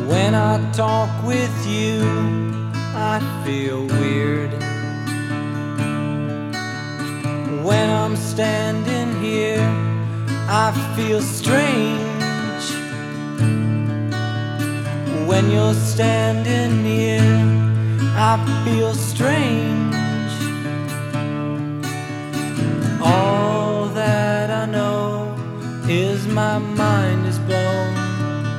When I talk with you, I feel weird. When I'm standing here, I feel strange. When you're standing near, I feel strange. All that I know is my mind is blown.